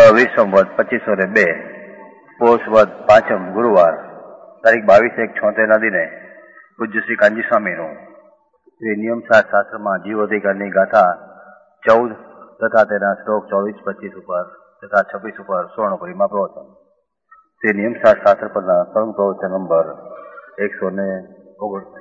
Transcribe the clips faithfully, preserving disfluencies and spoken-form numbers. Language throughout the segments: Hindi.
વિશ્વવદ પચીસો ને બે પોષવદ પાંચમ ગુરુવાર તારીખ બાવીસ એક છોતેર ના દિને પૂજ્ય શ્રી કાનજી સ્વામીનું શ્રી નિયમ શાસ્ત્રમાં જીવ અધિકારની ગાથા ચૌદ તથા તેના શ્લોક ચોવીસ પચીસ ઉપર તથા છવ્વીસ ઉપર સ્વર્ણપુરીમાં પ્રવચન. શ્રી નિયમ શાસ્ત્ર પરના સ્વર્ણ પ્રવચન નંબર એકસો ને ઓગણસાઠ.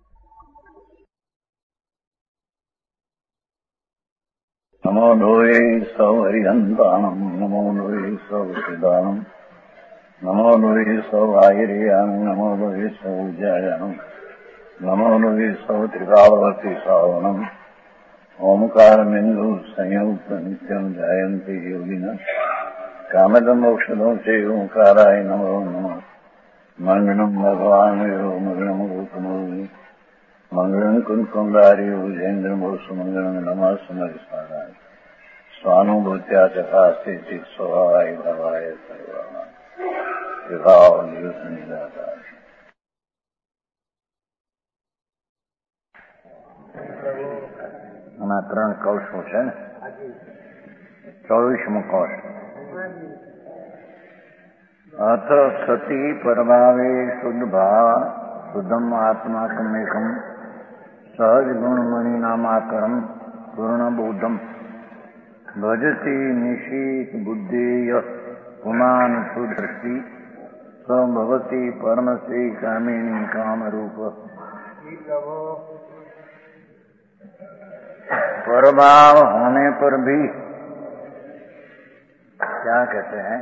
નમો લોહે સૌ હરિહંતાણમ નમો લોહે સૌ સિદાનમ નમો લોહે સૌ આયર્યાન નમો લોહે સૌ જયાનમ નમો લોહે સૌ ત્રિકાળવતી સાવનમ ઓમકાર બિંદુ સંયુક્ત નિત્યમ જાયંતિ યોગિના કામદમ મોક્ષદો છે ઓંકારાય નમો નમઃ. મંગળમ ભગવાન મંગળમ ગૌતમોની મંગળમ કુંકુંડાર્યો જૈન્દ્રમો સુમંગળમ નમઃ સમરિસ્મરાય સ્વાનુભૂત્યા ચકાસ્તે ચિત સ્વભાવાય ભવાય સર્વમાં વિભાવ દિવસ નિરાકાર. આના ત્રણ કૌશો છે ને, ચોવીસમો કૌશ. અથ સતી પરભાવે શુદ્ધ ભાવ શુદ્ધમ આત્માકમેકમ સહજ ગુણમણિ નામાકરમ પૂર્ણબોધમ ભજતી નિશીત બુદ્ધેય પુમાન સુદૃષ્ટિ સ્વભવતી પરમશ્રી કામિની कामरूप. परभाव होने पर भी क्या कहते हैं,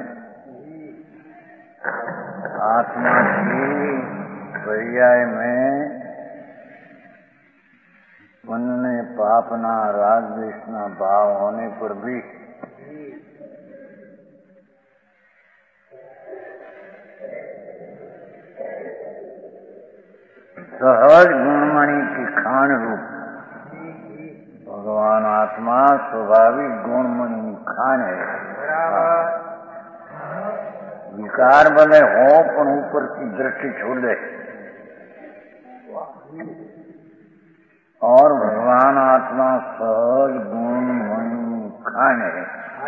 आत्मा की पर्याय में पुण्य पापना राग द्वेषना भाव होने पर भी सहज गुणमणि की खान रूप भगवान आत्मा स्वाभाविक गुणमणि खान है. विकार भले हो पण ऊपर की दृष्टि छोड़ दे और भगवान आत्मा सहज गुणमणि खान है.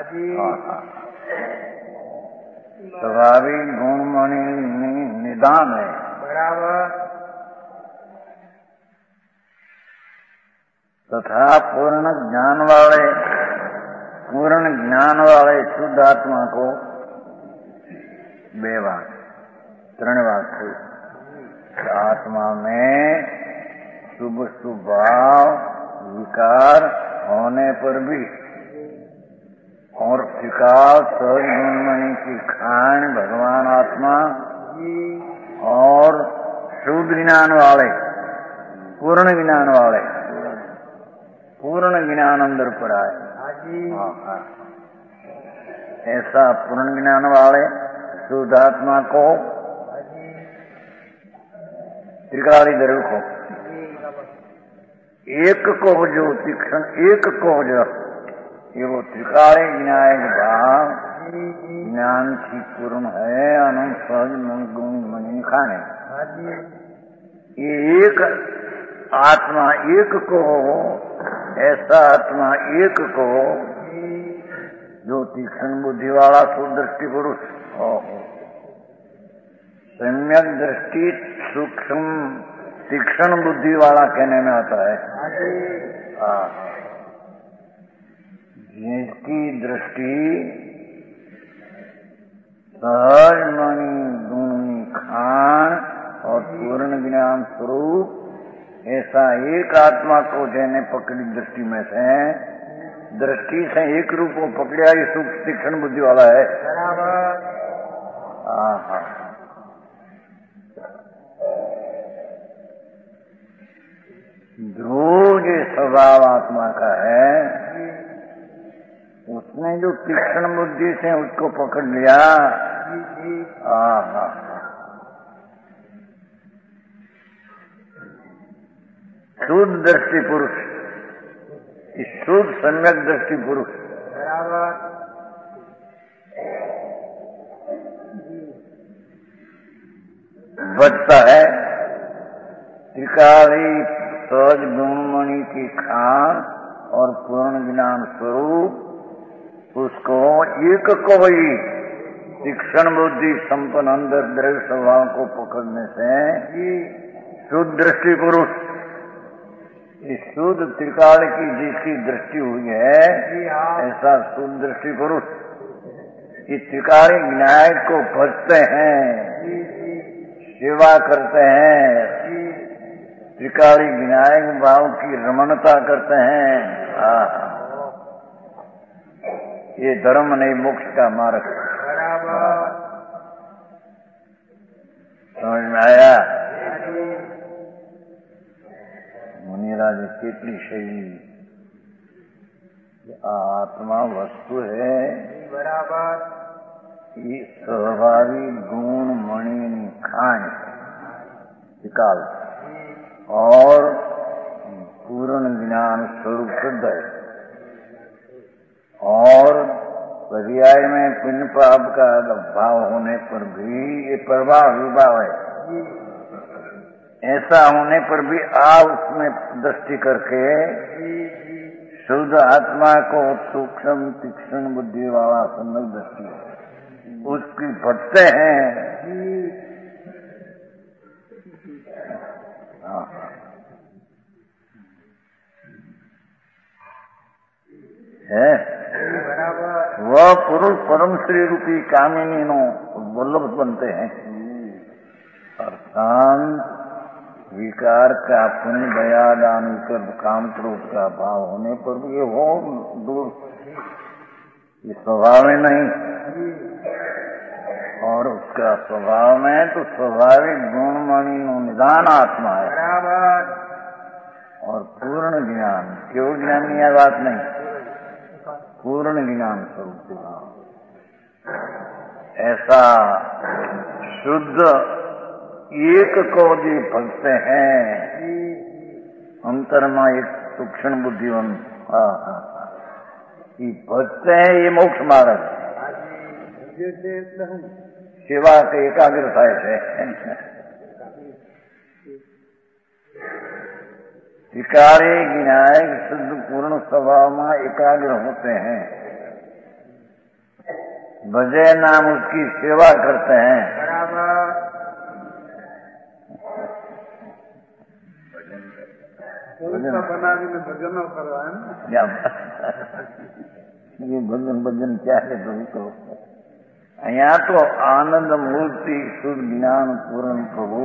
स्वाभाविक गुणमणि निदान है. बराबर. तथा पूर्ण ज्ञान वाले पूर्ण ज्ञान वाले शुद्ध आत्मा को बे बात त्रण बात थी. आत्मा में शुभ स्वभाव विकार होने पर भी और त्रिकाल सहज गुणमणि की खान भगवान आत्मा और शुद्ध ज्ञान वाले पूर्ण ज्ञान वाले पूर्ण ज्ञान अंदर पर आए. ऐसा पूर्ण ज्ञान वाले शुद्ध आत्मा को त्रिकाली दर्व को एक को जो तीक्ष्ण एक को जो ये वो त्रिकाली ज्ञान भाव ज्ञान की पूर्ण है. अनंत सहज गुण मणि खाने ये एक आत्मा एक को ऐसा आत्मा एक को जो तीक्ष्ण बुद्धि वाला सुदृष्टि पुरुष सम्यक दृष्टि सूक्ष्म तीक्ष्ण बुद्धि वाला कहने में आता है. जिसकी दृष्टि सहज मणि गुणी खान और पूर्ण ज्ञान स्वरूप ऐसा एक आत्मा को जैने पकड़ी दृष्टि में से दृष्टि से एक रूप को पकड़ा ये सूक्ष्म तीक्ष्ण बुद्धि वाला है. आहा जो ये स्वभाव आत्मा का है उसने जो तीक्ष्ण बुद्धि से उसको पकड़ लिया. आहा शुद्ध दृष्टि पुरुष शुद्ध सम्यक दृष्टि पुरुष बचता है त्रिकाली सहज गुणमणि की खान और पूर्ण ज्ञान स्वरूप उसको एक को ही तीक्ष्ण बुद्धि संपन्न अंदर द्रव्य स्वभाव को पकड़ने से शुद्ध दृष्टि पुरुष, इस शुद्ध त्रिकाल की जिसकी दृष्टि हुई है ऐसा शुद्ध दृष्टि पुरुष इस त्रिकाली न्याय को भजते हैं, सेवा करते हैं, त्रिकाली विनायक भाव की रमणता करते हैं। ये धर्म नहीं मोक्ष का मार्ग। समझ में आया? मुनिराज કેટલી शैली आत्मा वस्तु है बराबर, ये स्वाभाविक गुण मणि खान निकाल और पूर्ण ज्ञान स्वरूप शुद्ध है और पर्याय में पुण्य पाप का भाव होने पर भी ये प्रभाव विभाव है। ऐसा होने पर भी आप उसमें दृष्टि करके शुद्ध आत्मा को सूक्ष्म तीक्ष्ण बुद्धि वाला सम्यक दृष्टि उसकी भटते हैं। है वह पुरुष परम श्री रूपी कामिनी नो वल्लभ बनते हैं। अर्थात विकार का पुण्य दया दान कर काम क्रोध का भाव होने पर भी ये हो दूर, ये स्वभाव में नहीं और उसका स्वभाव में तो स्वाभाविक गुणमणि निदान आत्मा है और पूर्ण ज्ञान, केवल ज्ञान की बात नहीं, पूर्ण ज्ञान स्वरूप ऐसा शुद्ध एक को जी भगते हैं अंतर में एक सूक्ष्म बुद्धिवन ये भगते हैं। ये मोक्ष मार्ग सेवा के एकाग्र થાય છે। विकारी विनायक शुद्ध पूर्ण स्वभाव में एकाग्र होते हैं, भजे नाम उसकी सेवा करते हैं। भजन करवा ये भजन भजन क्या है तो यहाँ तो आनंद मूर्ति शुद्ध ज्ञान पूर्ण प्रभु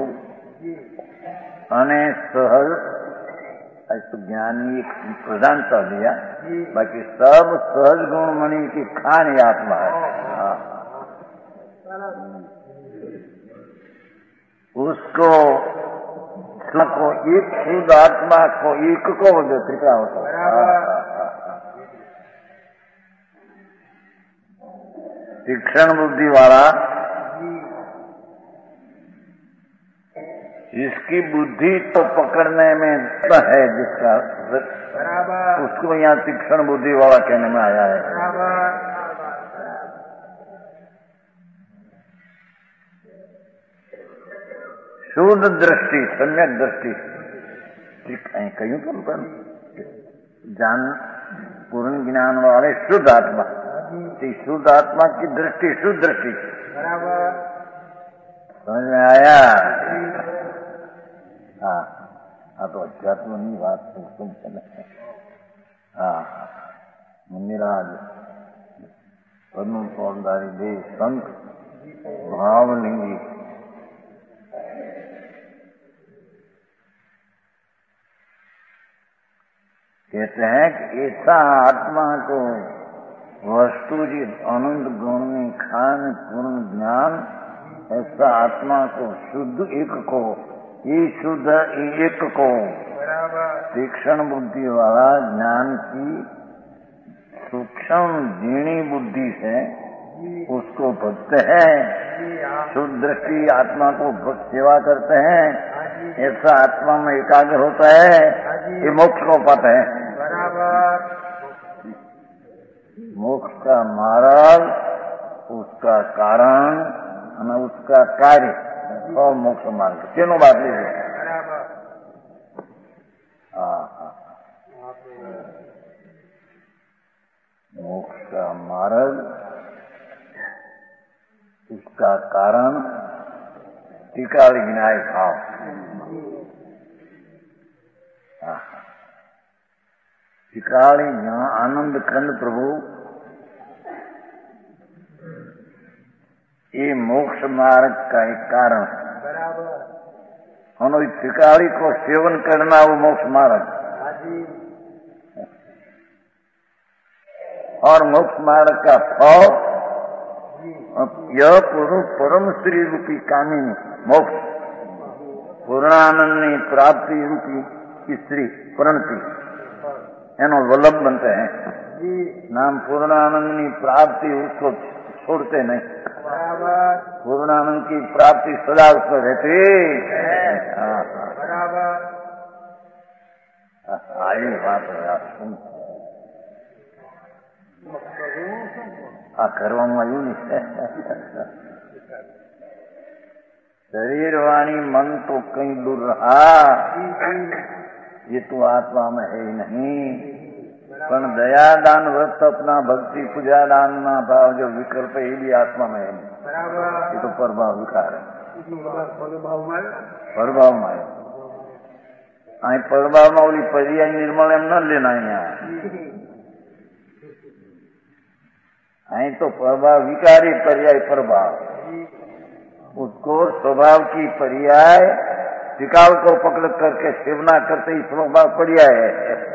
अने सहज तो ज्ञानी प्रधानता दिया, बाकी सब सहज गुण मणि की खान आत्मा है। उसको को एक शुद्ध आत्मा को एक को त्रिका होता है। तीक्ष्ण बुद्धि वाला इसकी बुद्धि तो पकड़ने में है जिसका उसको यहाँ तीक्ष्ण बुद्धि वाला कहने में आया है। शुद्ध दृष्टि सम्यक दृष्टि कहीं पर जान पूर्ण ज्ञान वाले शुद्ध आत्मा, शुद्ध आत्मा की दृष्टि शुद्ध दृष्टि समझ में आया? हाँ हाँ तो अध्यात्म नहीं बात तुम समझ। हाँ मुनिराज पद्म पौधारी देव संत भावलिंगी कहते हैं कि ऐसा आत्मा को वस्तु जी आनंद गुण में खान पूर्ण ज्ञान, ऐसा आत्मा को शुद्ध एक को ये शुद्ध एक को तीक्ष्ण बुद्धि वाला ज्ञान की सूक्ष्म झीणी बुद्धि से उसको भजते हैं, शुद्ध दृष्टि आत्मा को सेवा करते हैं, ऐसा आत्मा में एकाग्र होता है, ये मोक्ष को पथ है। मोक्ष का मार्ग, उसका कारण और उसका कार्य और मोक्ष मार्ग तीनों बात लीजिए। हाँ हाँ मोक्ष का मार्ग, उसका कारण टिकाली गिनाए भाव। टिकाली यहाँ आनंद खंड प्रभु ये मोक्ष मार्ग का एक कारण है। टिकाली को सेवन करना वो मोक्ष मार्ग, और मोक्ष मार्ग का फल यह पुरुष परम श्री रूपी कामिनी मोक्ष पूर्णानंदनी प्राप्ति रूपी स्त्री प्रणति एनो वल्लभ बनते हैं। नाम पूर्णानंदनी प्राप्ति उसको छोड़ते नहीं, पूर्णानंद की प्राप्ति सदा उसको रहती। आई बात सुन आ કરવામાં આવ્યું ને शरीर वाणी मन तो कहीं दूर रहा, ये तो आत्मा में है ही नहीं। पण दया दान व्रत अपना भक्ति पूजा दान ना भाव जो विकल्प है ये भी आत्मा में है नहीं, ये तो परभाव विकार है। परभाव में અહીં પરભાવમાં ઓલી પર્યાય निर्मल એમ न लेना અહીંયા, અહીં तो प्रभाव विकारी पर्याय प्रभाव, उसको स्वभाव की पर्याय टिकाव को पकड़ करके सेवना करते ही स्वभाव पर्याय है।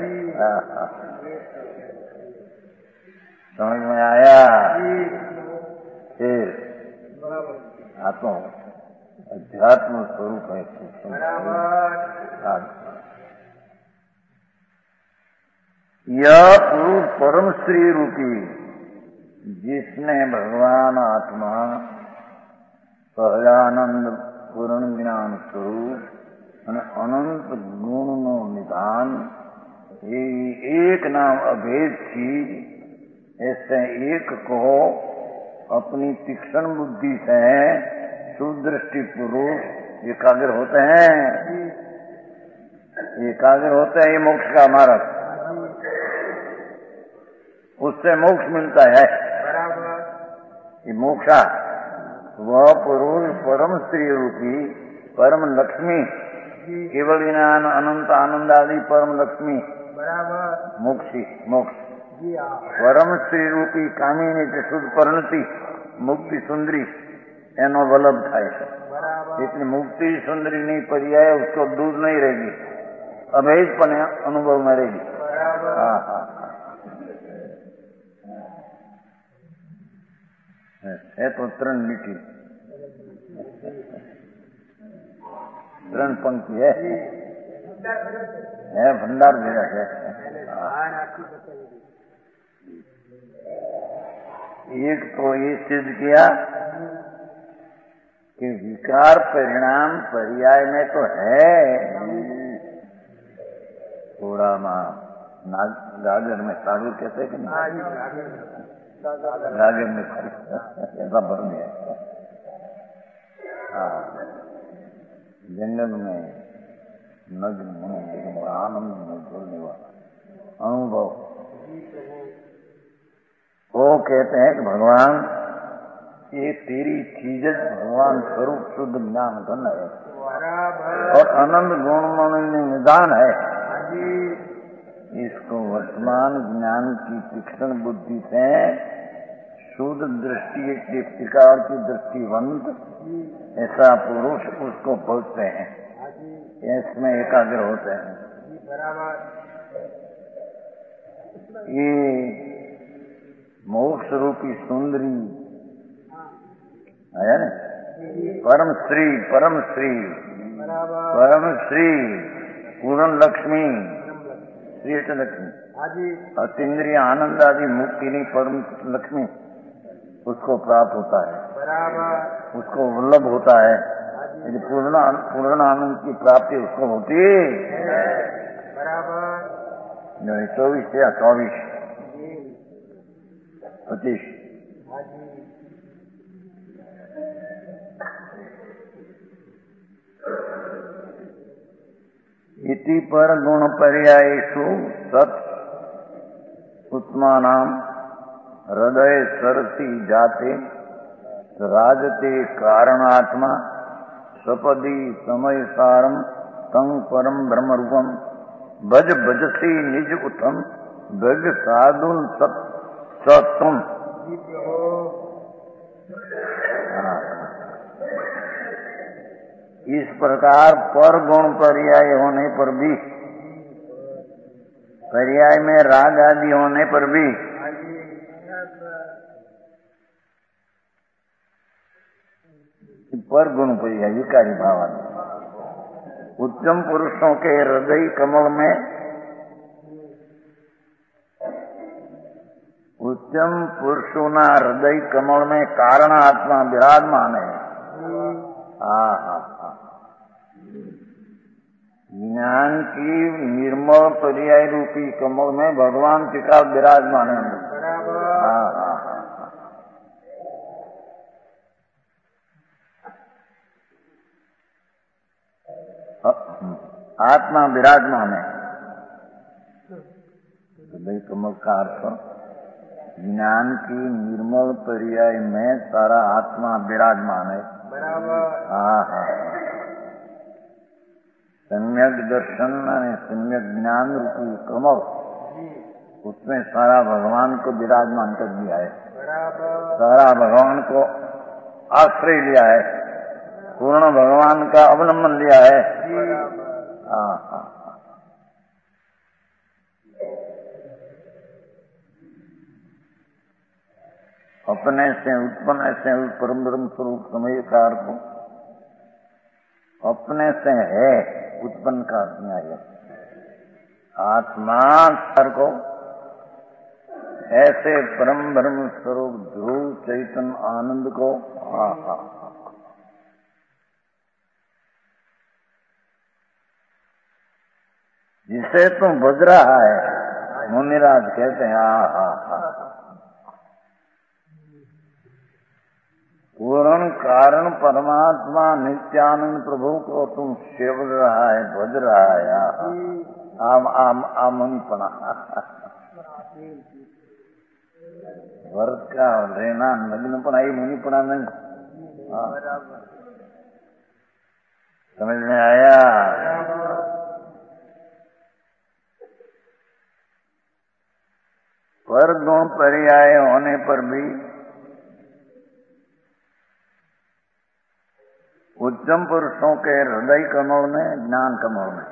समझ में आया? फिर आत्मा अध्यात्म स्वरूप है। यह पुरुष परम श्री रूपी जिसने भगवान आत्मा सहजानंद पूर्ण ज्ञान स्वरूप અને અનંત ગુણનો નિધાન એ એક नाम अभेद चीज ऐसे एक को अपनी तीक्ष्ण बुद्धि से सुदृष्टि पुरुष एकाग्र होते हैं, एकाग्र होते हैं। ये मोक्ष का मार्ग, उससे मोक्ष मिलता है। ये मोक्षा वह पुरुष परम स्त्री रूपी परम लक्ष्मी केवल ज्ञान अनंत आनंद आदि परम लक्ष्मी मोक्षी मोक्ष परम स्त्री रूपी कामिनी के शुद्ध परिणति मुक्ति सुंदरी एनो वल्लभ थाय छे। इसलिए मुक्ति सुंदरी नहीं पर्याय उसको दूर नहीं रहेगी, अभेदपन अनुभव में रहेगी। हाँ हाँ है तो त्रण लीटी त्रण पंक्ति है, है भंडार मेरा है। एक तो ये सिद्ध किया कि विकार परिणाम पर्याय में तो है, थोड़ा मां गागर में साधु कहते कि नहीं, गागर में ऐसा भर दिया। जंगल में नग्न आनंद में बोलने वाला अनुभव, वो कहते हैं कि भगवान ये तेरी चीज भगवान स्वरूप शुद्ध ज्ञान धन है और अनंत गुण निदान है। इसको वर्तमान ज्ञान की तीक्ष्ण बुद्धि से शुद्ध दृष्टि के प्रकार की दृष्टिवंत ऐसा पुरुष उसको भोगते हैं, इसमें एकाग्र होते हैं। ये मोक्ष रूपी सुंदरी आया ना, परम श्री परम श्री परम श्री पूर्ण लक्ष्मी श्री लक्ष्मी अतीन्द्रिय आनंद आदि मुक्ति नहीं परम लक्ष्मी उसको प्राप्त होता है, उसको वल्लभ होता है। यदि पूर्ण पूर्ण आनंद की प्राप्ति उसको होती है। चौबीस या चौबीस पच्चीस इति पर गुण पर्यायेषु सत् उत्तमानां हृदय सरसी जाते राजते कारणात्मा सपदी समय सारम तंग परम ब्रह्म रूपम भज भजसी निज उत्तम भज साधुन सत्तम। इस प्रकार पर गुण पर्याय होने पर भी, पर्याय में राग आदि होने पर भी पर गुण पर्याय विकारी भाव उत्तम पुरुषों के हृदय कमल में, उत्तम पुरुषों ना हृदय कमल में कारण आत्मा विराजमान है। हाँ हाँ हाँ, ज्ञान की निर्मल पर्याय रूपी कमल में भगवान जी का विराजमान है। हाँ हाँ आत्मा विराजमान है। हृदय कमल का अर्थ ज्ञान की निर्मल पर्याय में सारा आत्मा विराजमान है। हाँ हाँ, सम्यक दर्शन यानी सम्यक ज्ञान रूपी कमल, उसमें सारा भगवान को विराजमान कर दिया है। सारा भगवान को आश्रय लिया है, पूर्ण भगवान का अवलंबन लिया है। हाँ हाँ, अपने से उत्पन्न ऐसे परम ब्रह्म स्वरूप समय कार को अपने से है उत्पन्न का है आत्मा सर को ऐसे परम ब्रह्म स्वरूप ध्रुव चैतन्य आनंद को। हाँ हाँ, जिसे तुम बज रहा है मुनिराज कहते हैं। हाँ हाँ हाँ, पूर्ण कारण परमात्मा नित्यानंद प्रभु को तुम सेव रहा है, भज रहा है। आम आम आमुनिपना वर्ग का रहना नग्नपना, ये मुनिपना नहीं। समझ में आया? पर गुण पर्याय होने पर भी उत्तम पुरुषों के हृदय कमल में, ज्ञान कमल में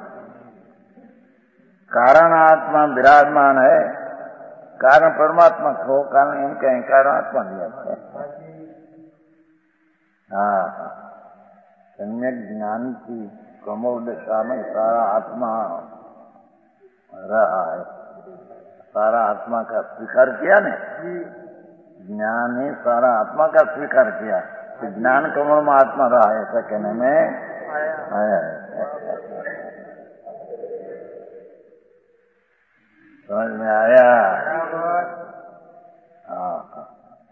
कारण आत्मा विराजमान है। कारण परमात्मा को कारण हम कहें, कारण आत्मा दिया है। हाँ, सम्यक ज्ञान की कमल दशा में सारा आत्मा रहा है। सारा आत्मा का स्वीकार किया ने, ज्ञान ने सारा आत्मा का स्वीकार किया, ज्ञान कमल में आत्मा रहा है, ऐसा कहने में आया है। समझ में आया? हाँ हाँ,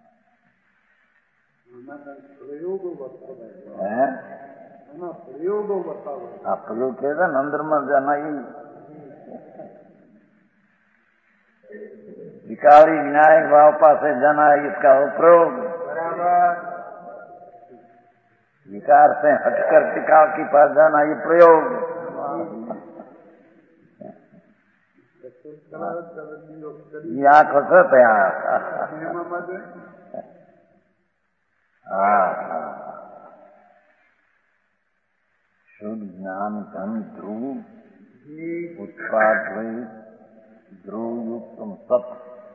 प्रयोग कहता न अंदर में जाना ही विकारी विनायक भाव पास जाना है, इसका प्रयोग विकार से हटकर टिकाव की पास जाना, ये प्रयोग। यहाँ कसरत है। हाँ, शुद्ध ज्ञान घन ध्रुव उत्पाद ध्रुव युक्तम सत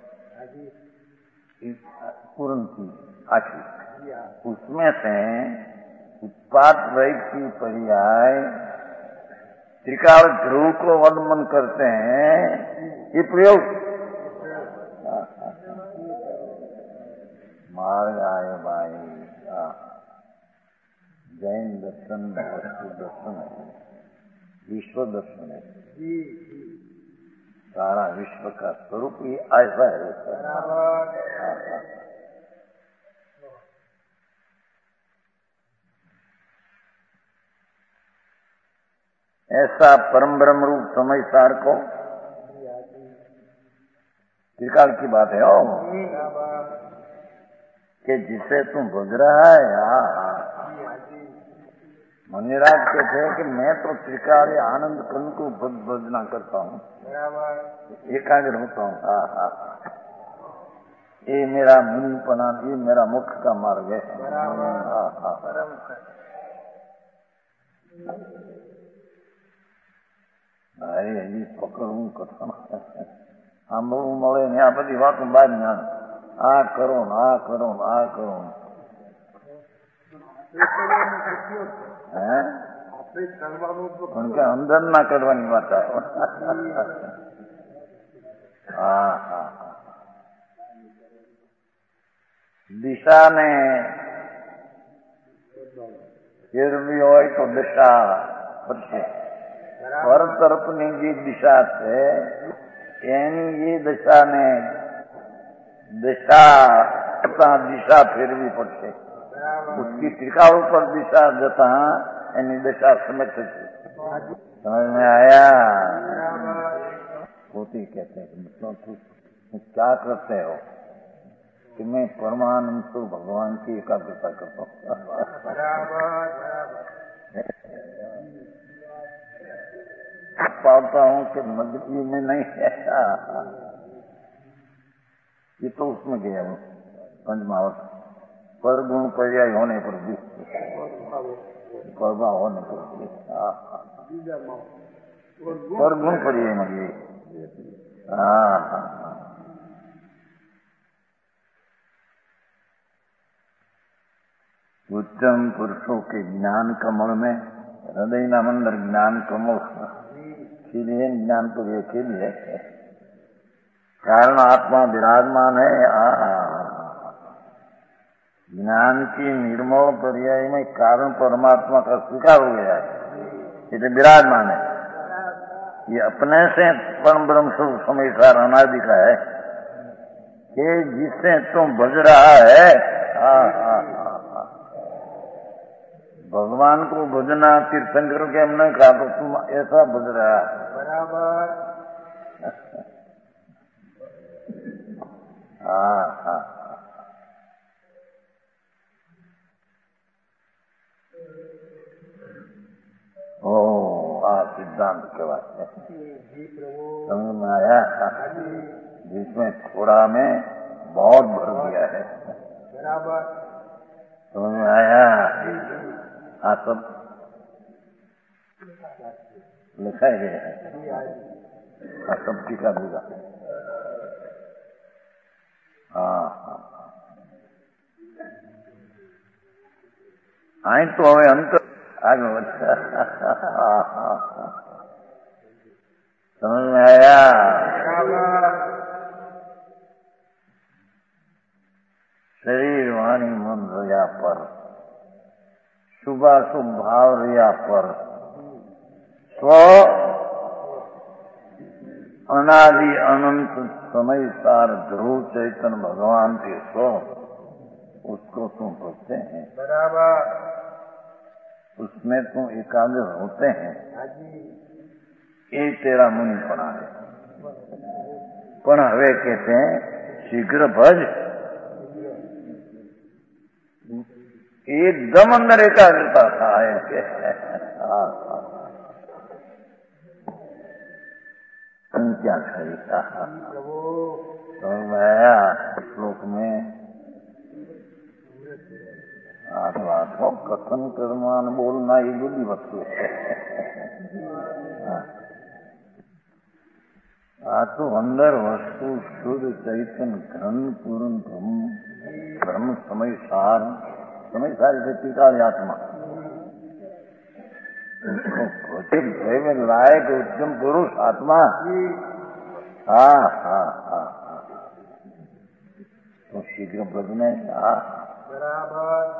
पूर्ण की आखिर, उसमें से उत्पाद रहित की पर्याय त्रिकाल ध्रुव को अवलंबन करते हैं, ये प्रयोग मार्ग आए भाई। जैन दर्शन वस्तु दर्शन है, विश्व दर्शन है। सारा विश्व का स्वरूप ही ऐसा है। ऐसा परम ब्रह्म रूप समय सार को त्रिकाल की बात है ओ कि जिसे तुम बुझ रहा है हाँ मुनिराज कहते हैं कि मैं तो त्रिकाल आनंद कर्ण को भजना करता हूँ, एकाग्र होता हूँ। हाँ हाँ ये मेरा मुनिपना, ये मेरा मुख्य का मार्ग है। हाँ हाँ अरे हજી पकड़વું કથન સાંભળવું મળે ને આ બધી વાતો બહાર ના આ કરો ને આ કરો ને આ કરો હે પણ કે અંદર ના કરવાની વાત આવે। હા હા દિશા ને ફેરવી હોય તો દિશા પડશે। પર તરફની જે દિશા છે એની એ દિશાને દિશા દિશા ફેરવી પડશે। उसकी त्रिकाल पर दिशा जता एनी दिशा समझ सकती। समझ में आया? पोती कहते हैं मतलब तुम क्या करते हो कि मैं परमानंद तो भगवान की एकाग्रता करता हूँ। पाता हूँ कि मजबूरी में नहीं है ये तो उसमें गया हूँ पंचमावत पर गुण पर्याय होने पर भी प्रभाव होने पर भी पर गुण पर्याय में गए। हाँ उत्तम पुरुषों के ज्ञान कमल में हृदय नाम अंदर ज्ञान कमल खिले ज्ञान तो ये खिले कारण आत्मा विराजमान है। ज्ञान की निर्मल पर्याय में कारण परमात्मा का स्वीकार हो गया है, ये विराजमान है। ये अपने से परम ब्रह्म स्वरूप समेसार अनादि का है कि जिससे तुम बज रहा है। हाँ हाँ हाँ भगवान को भजना तीर्थंकर के हमने कहा तो तुम ऐसा बज रहा है बराबर। हाँ हाँ ओ आ सिद्धांत के वास्ते समझ में आया? जिसमें थोड़ा में बहुत भर दिया है बराबर। समझ में आया? हाँ सब लिखा गया है। हाँ सब टीका देगा। हाँ हाँ आई तो हमें अंतर आगे बढ़ता। समझ में आया? शरीर वाणी मन रया पर शुभाशुभ भाव रया पर स्व अनादि अनंत समय सार ध्रुव चैतन्य भगवान के स्व उसको तुम भजते हैं बराबर। उसमें तुम एकाग्र होते हैं। ये तेरा मुनिपना है। पण हवे कहते हैं शीघ्र भज एकदम अंदर एकाग्रता था है। तुम क्या खरीदा श्लोक में आत्मा कथन कर्मान बोलना ये बुद्धि वस्तु है। आ तो अंदर वस्तु शुद्ध चैतन्य घन पूर्ण ब्रह्म ब्रह्म समय सार समय सार से टीकाली आत्मा उसको में लायक उत्तम पुरुष आत्मा। हाँ हाँ हाँ तो शीघ्र बदने बराबर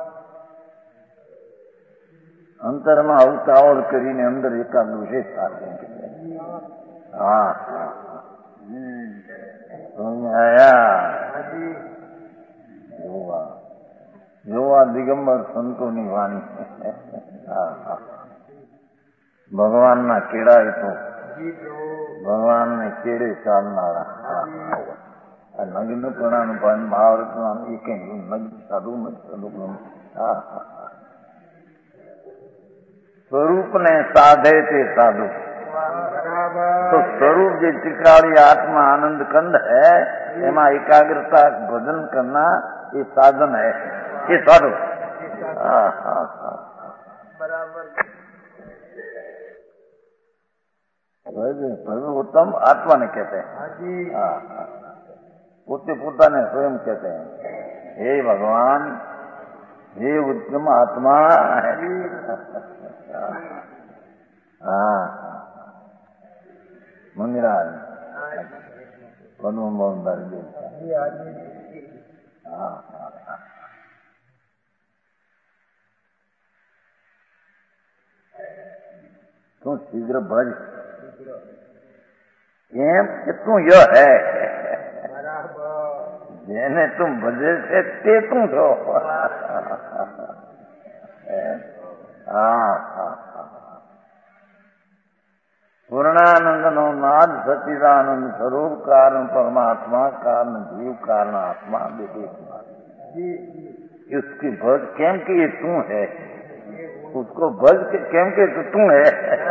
अंतर में अवतावल करीने अंदर एकाग्र विशेष आते हैं। हाँ हाँ समझ आया? જોવા જોવા દિગંબર સંતોની વાણી। હા હા ભગવાનના કેળાય તો ભગવાનને કેળે ચાલનારા। नग्न प्रणानुपान महावरत नाम एक नग्न साधु मत साधु स्वरूप ने साधे थे साधु। तो स्वरूप जो त्रिकाली आत्मा आनंद कंद है, एमा एकाग्रता भजन करना ये साधन है, ये साधु। हाँ हाँ हाँ उत्तम आत्मा ने कहते हैं। हाँ हाँ पोते पोता ने स्वयं कहते हैं, हे भगवान, हे उत्तम आत्मा है। हाँ मंदिराज मोहन दारी। हाँ हाँ तू शीघ्र भज एम कि तू यह है जेने तुम भजे से ते तू छो। पूर्णानंद नो नाद सचिदानंद स्वरूप कारण परमात्मा कारण जीव कारण आत्मा विवेकमा। उसकी भज केम कि ये तू है, उसको भज के केम के तो तू है।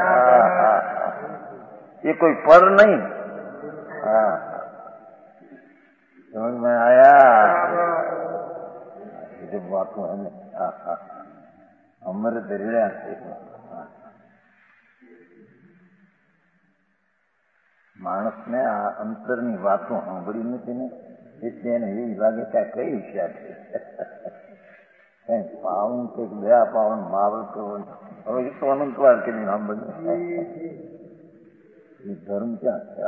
ये कोई पर नहीं। हाँ समझ में आया जो बातों है। अमृत हृदय मानस ने आ अंतરની વાતો સાંભળી નથી ને એટલે એને એવું લાગે કે આ કઈ વિષય છે, કઈ પાવન કે દયા પાવન માવત હવે એ તો અનંતવાર કે નામ બને ધર્મ ક્યાં છે?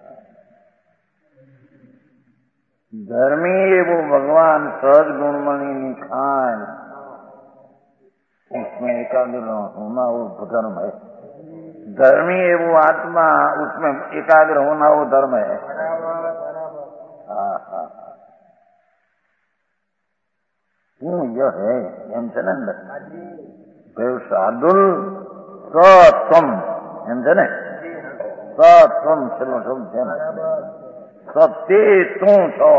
धर्मी वो भगवान सहज गुणमणि खान, उसमें एकाग्र होना वो धर्म है। धर्मी है वो आत्मा, उसमें एकाग्र होना वो धर्म है। हाँ हाँ क्यों यह है एम છે ને ભેવ સાધુલ સત્વમ એમ છે ને સત્વમ છેલ્લો શબ્દ છે ને સત્ય તું છો।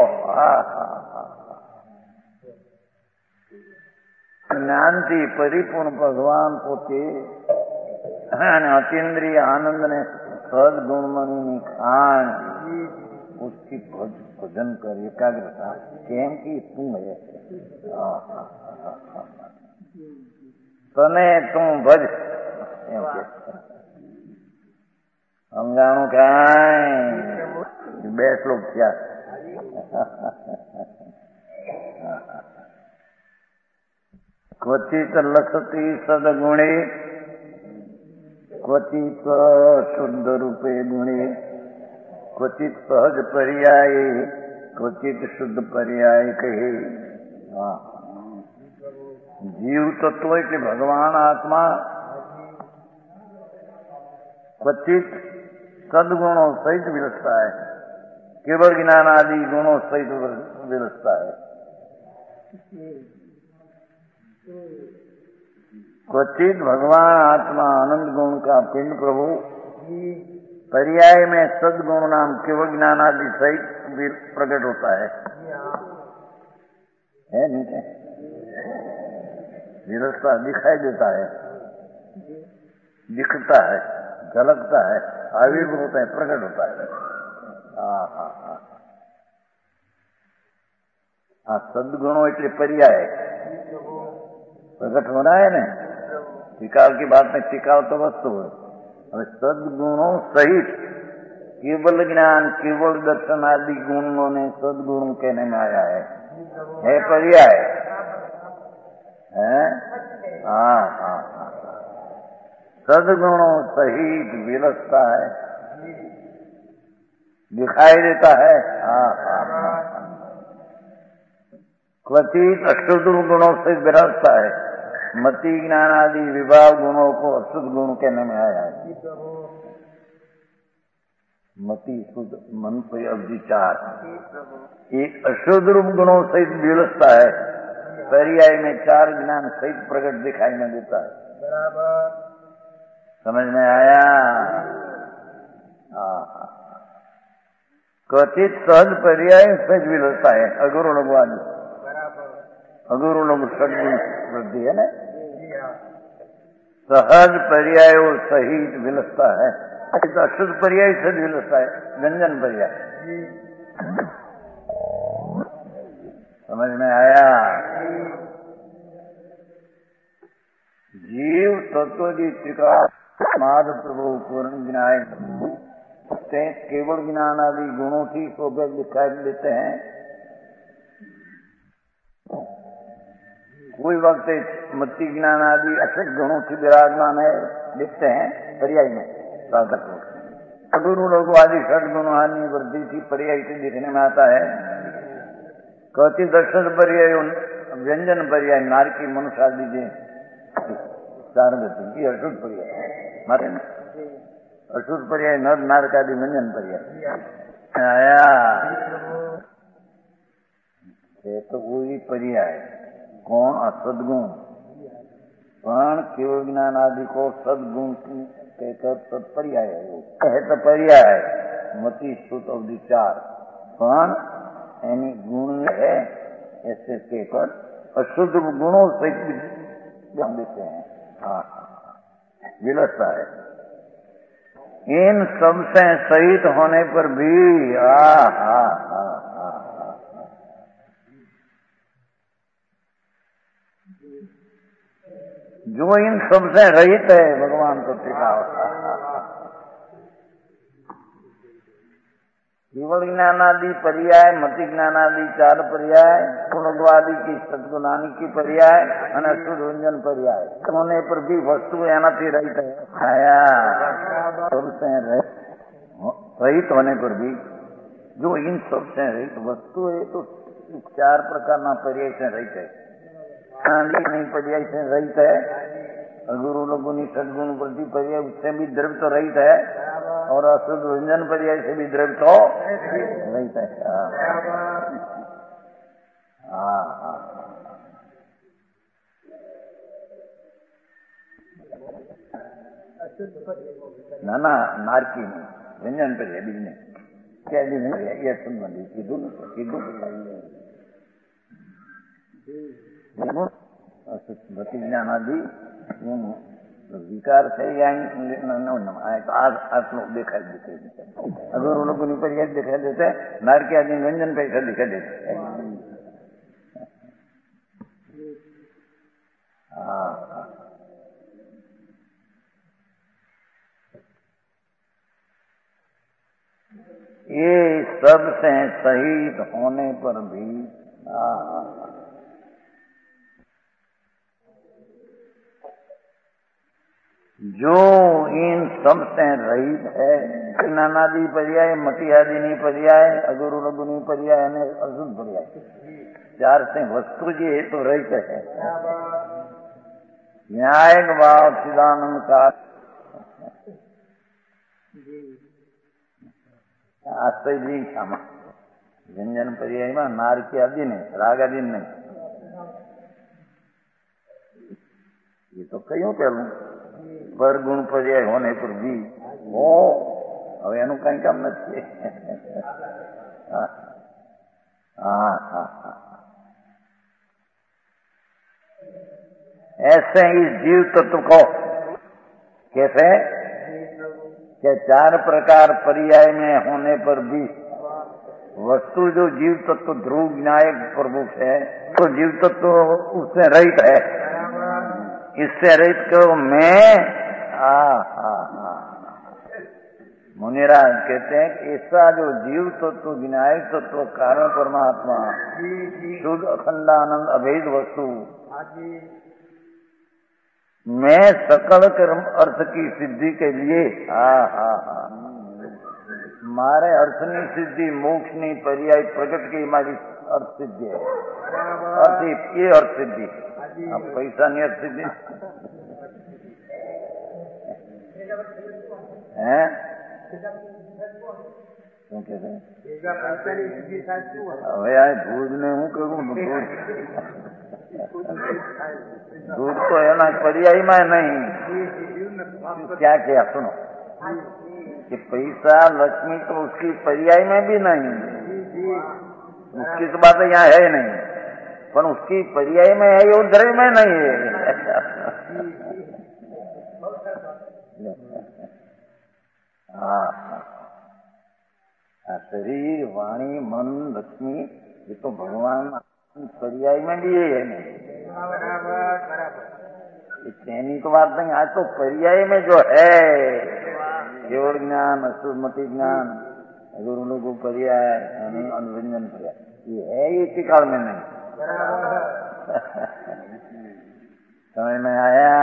જ્ઞાનથી પરિપૂર્ણ ભગવાન પોતે અને અતિન્દ્રિય आनंद ने सद गुणमणि खान उसकी भज भजन कर एकाग्रता केम की तू है तने तू भज समझाणु क्या બે શ્લોક થયા। क्वचित लसती सदगुणे क्वचित शुद्ध रूपे गुणे क्वचित सहज पर्याय क्वचित शुद्ध पर्याय कहे। जीव तत्व એટલે ભગવાન આત્મા क्वचित सदगुणों सहित विलसता है, केवल ज्ञान आदि गुणों सहित विलसता है। क्वचित भगवान आत्मा आनंद गुण का पिंड प्रभु पर्याय में सदगुण नाम केवल ज्ञान आदि सहित प्रकट होता है। है नीचे विलसता दिखाई देता है, दिखता है, झलकता है, आविर्भूत होता है, प्रकट होता है। हाँ हाँ हाँ हाँ सदगुणों એટલે पर्याय प्रकट होना है ना। टिकाव की बात में टिकाव तो वस्तु है, और सदगुणों सहित केवल ज्ञान केवल दर्शन आदि गुणों ने सदगुणों कहने में आया है, है पर्याय है। हाँ हाँ हाँ सदगुणों सहित विलसता है, दिखाई देता है। हाँ हाँ क्वचित अशुद्ध गुणों से विलसता है, मति ज्ञान आदि विभाग गुणों को अशुद्ध गुण कहने में आया है। मति शुद्ध मन पे अवधि चार एक अशुद्ध रूप गुणों सहित विलसता है, पर्याय में चार ज्ञान सहित प्रकट दिखाई न देता है। बराबर समझ में आया? हाँ कथित सहज पर्याय सहज विलसता है अगुरु लघुवादी अगुरु लघु सदगुण वृद्धि है ना सहज पर्याय और सहित विलसता है अशुद्ध पर्याय सहज विलसता है व्यंजन पर्याय समझ में आया। जीव तत्व की माध प्रभु पूर्ण ज्ञाय केवल ज्ञान आदि गुणों की को दिखाई देते हैं। कोई वक्त मति ज्ञान आदि अशक्त गुणों की विराजमान है दिखते हैं पर्याय में साधक को गुरु लोग आदि षट गुणहानि वृद्धि की पर्याय से दिखने में आता है। कहती दर्शन पर्याय व्यंजन पर्याय नार की मनुष्य आदि के चार गति अशुद्ध पर्याय मारे अशुद्ध पर्याय नर नार का भी व्यंजन पर्याय आया तो वही पर्याय कौन असदगुण पण केवल ज्ञान आदि को सदगुण कहकर तत्पर्याय है तो पर्याय मति श्रुत अवधि चार पण यानी गुण है ऐसे कहकर अशुद्ध गुणों से हम देते हैं। हाँ विलसता है इन सबसे सहित होने पर भी आ हा हा जो इन सबसे रहित है भगवान को टिका होता केवल ज्ञानादि पर्याय मति ज्ञानादि चार पर्याय गुणवादी की सदगुणानी की पर्याय अनशुद्ध व्यंजन पर्याय होने पर भी वस्तु एनाથી रहित है आया सबसे रहित होने पर भी जो इन सबसे रहित वस्तु है तो चार प्रकार ना पर्याय से रहित है नहीं पर्याय से रहित है गुरु लोगुनी सदगुण वृद्धि पर्याय उससे भी द्रव्य तो रहित है और अशुद्ध व्यंजन पर्याय से भी द्रव्य तो रहित है। हाँ हाँ ना ना नारकी में व्यंजन पर्याय भी नहीं क्या भी नहीं है यह संबंधी कीधु कीधु भक्ति ज्ञान आदि विकार से या आत्म दिखाई देते अगर उन लोगों ने पर्याय दिखाई देते नार के आदमी व्यंजन पे दिखाई देते हाँ ये सबसे शहीद होने पर भी हाँ जो इन सबसे रहित है ज्ञानादि पर्याय मति आदि नहीं पर्याय अगुरु लघुनी पर्याय अशुद्ध पर्याय चार से वस्तु जी है तो रहित है न्यायिक भाव चिदानंद का आश्रय जी क्षमा व्यंजन पर्याय में नार की आदि नहीं राग आदि नहीं ये तो कईयों पहलू पर गुण पर्याय होने पर भी हो હવે એનું કઈ કામ નથી ऐसे ही जीव तत्व को कैसे क्या चार प्रकार पर्याय में होने पर भी वस्तु जो जीव तत्व ध्रुव विनायक प्रमुख है तो जीव तत्व उससे रहित है इससे रहित को मैं आ हा हा मुनिराज कहते हैं कि ऐसा जो जीव तत्व विनायक तत्व कारण परमात्मा शुद्ध अखंडानंद अभेद वस्तु मैं सकल कर्म अर्थ की सिद्धि के लिए हा हा हा मारे अर्थनी सिद्धि मोक्षनी पर्याय प्रगट की हमारी अर्थ सिद्धि है अर्थ ये अर्थ सिद्धि अब पैसा नहीं अर्थ सिद्धि है શું કે હવે આ દૂધ ને હું કરું દૂધ દૂધ તો એના પર્યાયમાં નહીં क्या क्या सुनो कि पैसा लक्ष्मी तो उसकी पर्याय में भी नहीं, उसकी तो बात यहाँ है नहीं, पर उसकी पर्याय में है, उधर में नहीं है। हाँ, शरीर वाणी मन लक्ष्मी ये तो भगवान पर्याय में भी है नहीं। बराबर बराबर, तेनी तो बात नहीं, आज तो पर्याय में जो है केवल ज्ञान असुमति ज्ञान गुरु लोगों पर्याय अनुरंजन पर्याय ये है, ये इसी काल में नहीं। समझ में आया?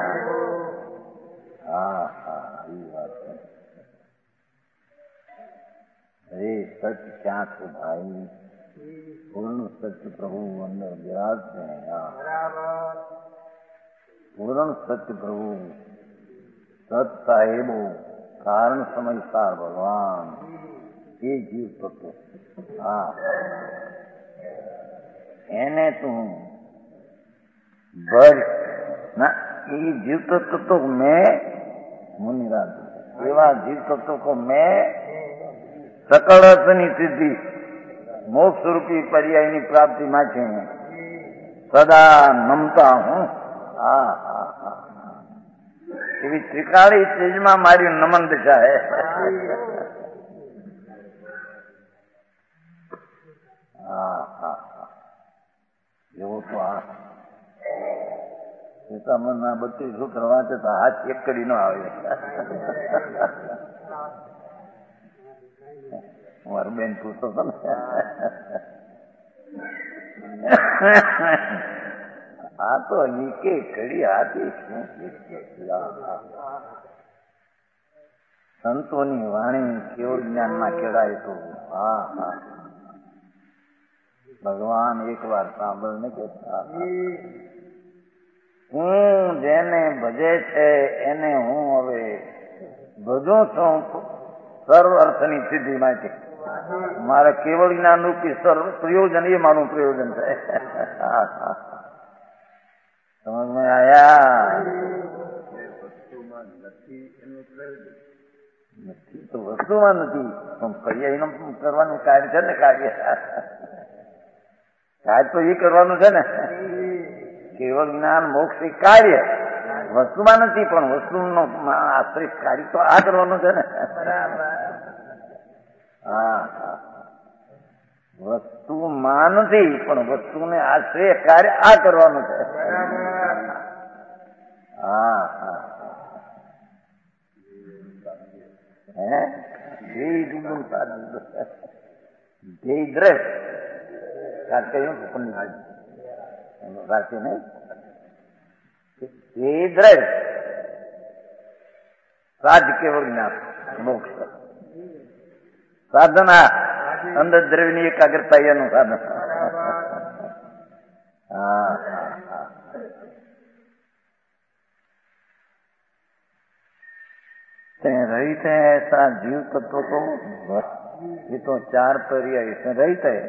हाँ हाँ, ये बात है। अरे सच क्या थे भाई, पूर्ण सत्य प्रभु अंदर विराजते हैं। पूर्ण सत्य प्रभु सत साहेब कारण समझदार भगवान ये जीव तत्व। हाँ, एने तू बड़ ना ये जीव तत्व तो मैं मुनिराज एवं जीव तत्व को मैं सकल अर्थनी सिद्धि मोक्ष रूपी पर्यायनी प्राप्ति माचे सदा नमता हूँ। हाँ हाँ हाँ, એવી ત્રિકાળી તેજમાં મારી નમન દિશા હે। હા હા હા, એવો તો આ સીતામણના બત્રીસો કરવા છતાં હાથ એક કરી ન આવે। મારું બેન પૂછતો હતો ને, આ તો નીકે ઘડી હાથી સંતોની વાણી કેવળ જ્ઞાનમાં કેળાય તો હા હા, ભગવાન એક વાર સાંભળને કહેતા હું જેને ભજે છે એને હું હવે ભજું છું સર્વ અર્થની સિદ્ધિ માટે। મારે કેવળ જ્ઞાન રૂપી સર્વ પ્રયોજન એ મારું પ્રયોજન છે। समझ में आया? નથી તો વસ્તુમાં નથી, પણ પર્યાયનું કરવાનું કાર્ય છે ને, કાર્ય કાર્ય તો એ કરવાનું છે ને। કેવળ જ્ઞાન મોક્ષ એ કાર્ય વસ્તુમાં નથી, પણ વસ્તુનો આશ્રય કાર્ય તો આ કરવાનું છે ને। હા હા, વસ્તુમાં નથી, પણ વસ્તુને આશ્રય કાર્ય આ કરવાનું છે। હા હા, હે જય ડુંડું જય દ્રશ કહ્યું રાતે નહીં, જય દ્રશ સાધ કેવળ જ્ઞાન મોક્ષ સાધના અંદર દ્રવ્યની એકાગ્રતા એનું સાધન। હા હા, रहित है ऐसा जीव तत्व को ये तो चार पर्याय इसमें रहित है।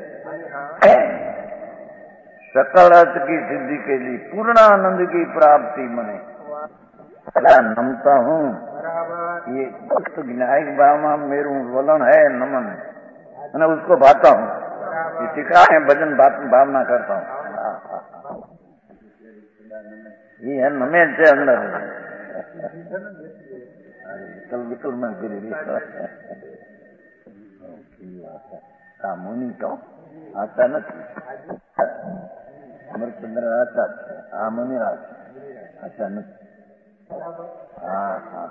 सकल अर्थ की सिद्धि के लिए पूर्णानंद की प्राप्ति मने नमता हूँ। ये विनायक बाबा मेरू वलन है नमन, मैंने उसको भाता हूँ, ये टिका है भजन भावना करता हूँ। ये है नमे से अंदर विकल विकल में गिरी मुनि तो आता नहीं, अमरचंद्र आता आ मुनि आता नहीं। हाँ हाँ,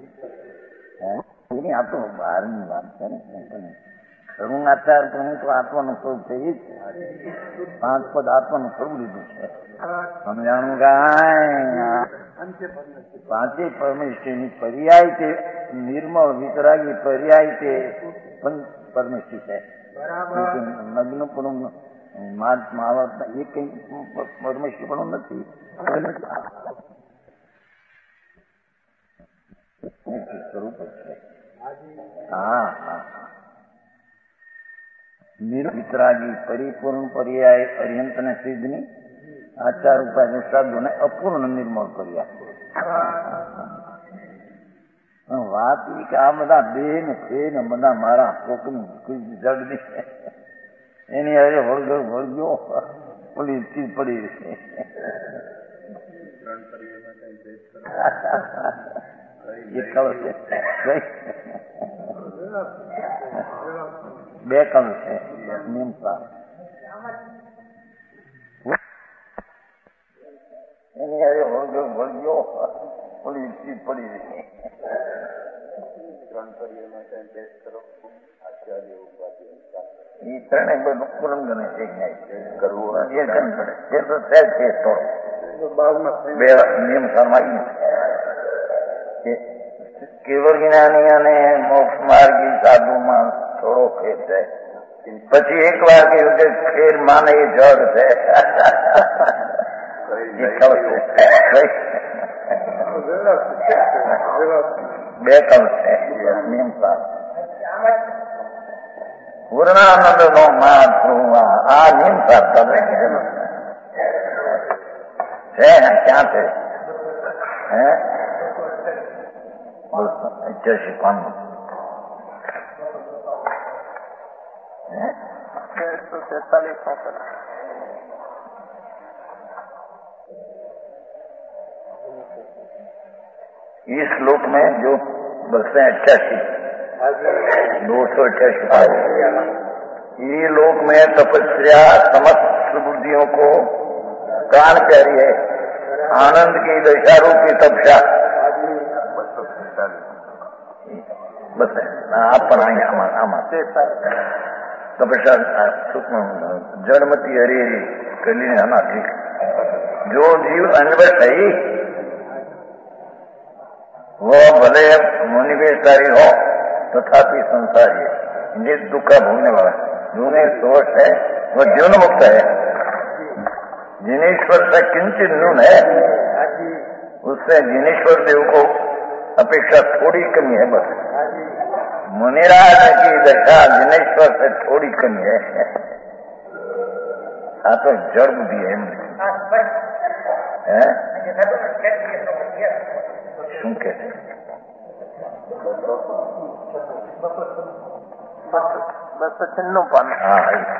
नहीं आप तो बाहर नहीं बात करें करूँ आचार करूँ तो आत्मा नु स्वरूप છે જ પાંચ પદ આત્માનું સ્વરૂપ લીધું છે। સમજાણું ગાય પાંચે પરમેશ્વરની પર્યાય તે નિર્મળ વિતરાગી પર્યાય તે પરમેશ્વરી છે। નગ્ન પણ મહાવત એ કઈ પરમેશ્વરી પણ નથી। સ્વરૂપ છે। હા હા, નિર્વિતરાગી પરિપૂર્ણ પર્યાય અર્યંત ને સિદ્ધની આચાર ઉપાય શબ્દો ને અપૂર્ણ નિર્મળ પર્યાય। વાત એ કે આ બધા દેહ ને છે ને બધા મારા કોકની કોઈ જડ નહીં એની આજે વળગો વળગ્યો ઓલી ચીજ પડી છે. એ કળ છે બે કળ છે નિયમતા એની આજે વળગો વળગ્યો ઓલી ચીજ પડી છે. એ ત્રણે બધું ઉલ્લંઘન છે કરવું એ પડે એ તો સહેજ છે થોડો બે નિયમ શર્મા કેવળ જ્ઞાની અને મોક્ષ માર્ગી સાધુમાં થોડો ફેર છે. પછી એક વાર કહ્યું કે ફેર માને એ જળ છે બે કલ છે નિયમ પૂર્ણાનંદ નો મહાત્મા આ નિયમ સાધતા છે ક્યાં છે હે અઠ્યાસી પાનું એકસો તેતાલીસ इस श्लोक में जो बसते हैं अट्ठासी दो सौ अट्ठासी ये लोक में तपस्या समस्त बुद्धियों को प्राण प्यारी है. आनंद की दशा रूपी तपस्या बस आप पढ़ाएंगे हमारा हमारा तपस्या सूक्ष्म जड़मती हरी कली है ठीक. जो जीव अन्वय सही वो भले मुनिवेशधारी हो तथापि संसारी है. निज दुख का भोगने वाला जो दोष है वो जीवन मुक्त है. जिनेश्वर से किंचित न्यून है उससे जिनेश्वर देव को अपेक्षा थोड़ी कमी है. बस मुनिराज की दशा जिनेश्वर से थोड़ी कमी है. हाँ तो जड़ बुद्धि है શું કે બસો છન્નું પાન હા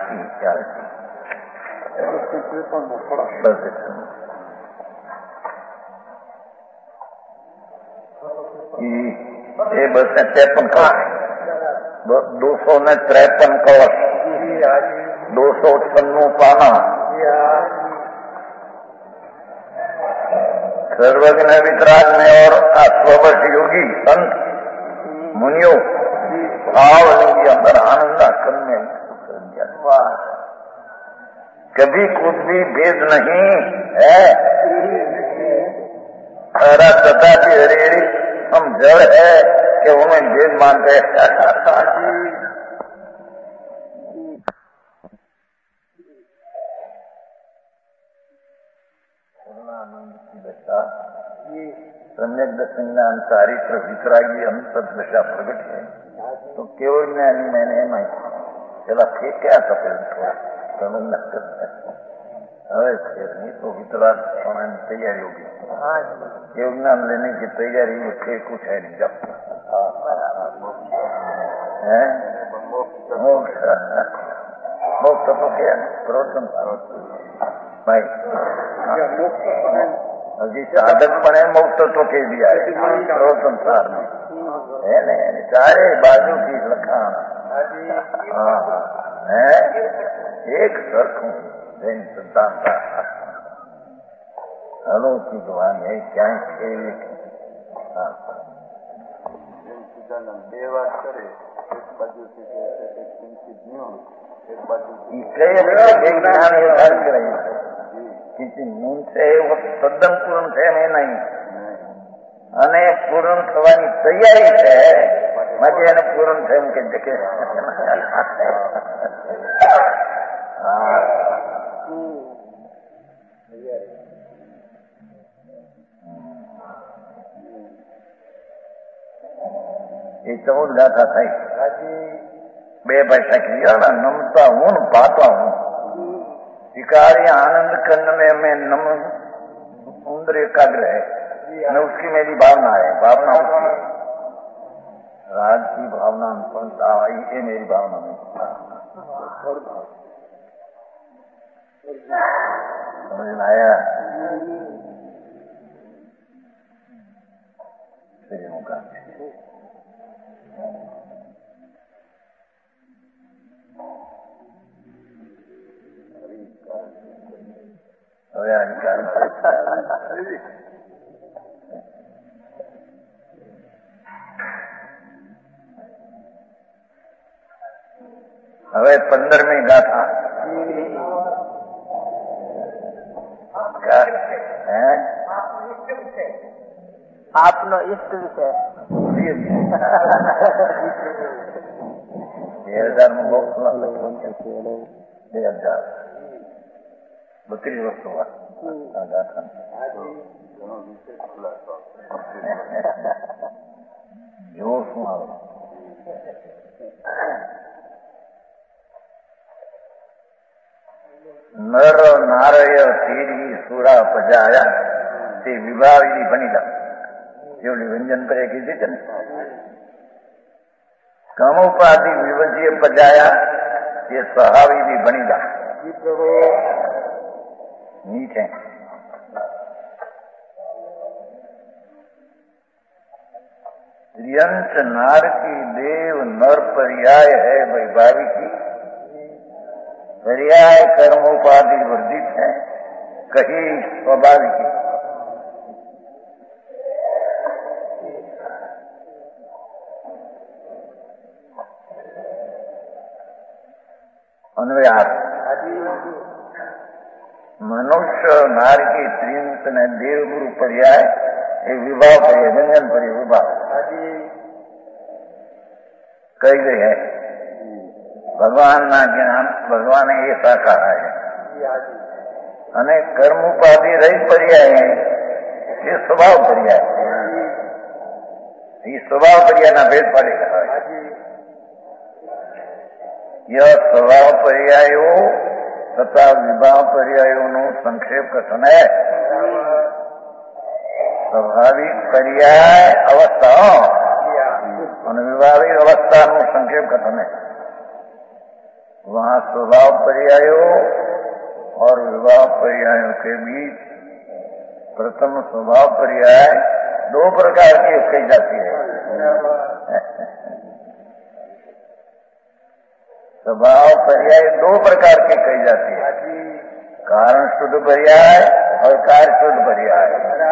એ બસો ત્રેપન કવચ દો સો ને ત્રેપન કવચ દो सौ छन्नू पाना सर्वज्ञ वितराग में और अस्ववश योगी संत मुनियों भाव के अंदर आनंद करने कभी कुछ भी भेद नहीं है. अरा तथा भी हरेरी हम जड़ है कि उन्हें भेद मानते हैं. सम्यक दशा चारित्र वितरागी अंतर दशा प्रगट है. तो केवल ज्ञानी मैंने चला फेंक क्या सफेद थोड़ा હવે ફેરની તો વિતરાગ થવાની તૈયારી હોगी. કેવું જ્ઞાન લેने की तैयारी में फिर कुछ है नहीं जब है मोक्ष तो क्या प्रवर्तन भाई હજી સાધક પણ મુક્ત તો કે દિયા સંસાર में એને ચારે બાજુથી લખાણ હે એક સરખું જૈન સિદ્ધાંત અલૌકિક વાણી ક્યાંય છે બે વાત કરે એક બાજુથી એક બાજુ જ્ઞાન એ ધારણ કરાયું છે. નૂન છે એ તદ્દન પૂર્ણ છે ને નહીં અને પૂર્ણ થવાની તૈયારી છે માટે એને પૂર્ણ થયું કે જકે એ ચૌદ ગાથા થઈ. બે ભાષા કીધા નમતા હું ને પાતા હું शिकारी आनंद कर्ण में मैं नम सुंदर एकाग्र है न उसकी मेरी भावना है. भावना उसकी राज की भावना अनुपन्नता आई, ये मेरी भावना में समझ में आया। का હવે અધિકાર હવે પંદરમી ગાથા આપનો ઇષ્ટ વિષય બે હજાર માં બોક્સ બે હજાર બત્રીસ વસ્તુ ગાથા જો શું આવે નર નારય તીરી સુરા પજાયા તે વિવાહ વિધિ બનીલા જેવડી વ્યંજન કરે કીધી છે ને કામોપાધિ વિવજીય પજાયા તે સહાવિધિ બનીલા नीच है। त्रियंश नार की देव नर पर्याय है वैभावी की पर्याय कर्मोपाधि वर्जित है कही स्वाभाविक की अन्वयार्थ मनुष्य नार की त्रियंश ने देव गुरु पर्याय એ વિભાવ કરીએ વ્યંજન કરીએ વિભાવ કઈ ગઈ હૈ ભગવાન ના જ્ઞાન ભગવાન એ સાકાર है અને કર્મ ઉપાધિ રહી પર્યાય એ સ્વભાવ પર્યાય એ સ્વભાવ પર્યાયના ભેદ પાડેલા હોય यह स्वभाव पर्यायों तथा विवाह पर्यायों नो संक्षेप कथन है। स्वाभाविक पर्याय अवस्था और विवाहिक अवस्था नो संक्षेप कथन है। वहाँ स्वभाव पर्यायों और विवाह पर्यायों के बीच प्रथम स्वभाव पर्याय दो प्रकार की कही जाती है। स्वभाव पर्याय दो प्रकार की कही जाती है, कारण शुद्ध पर्याय और कार्य शुद्ध पर्याय।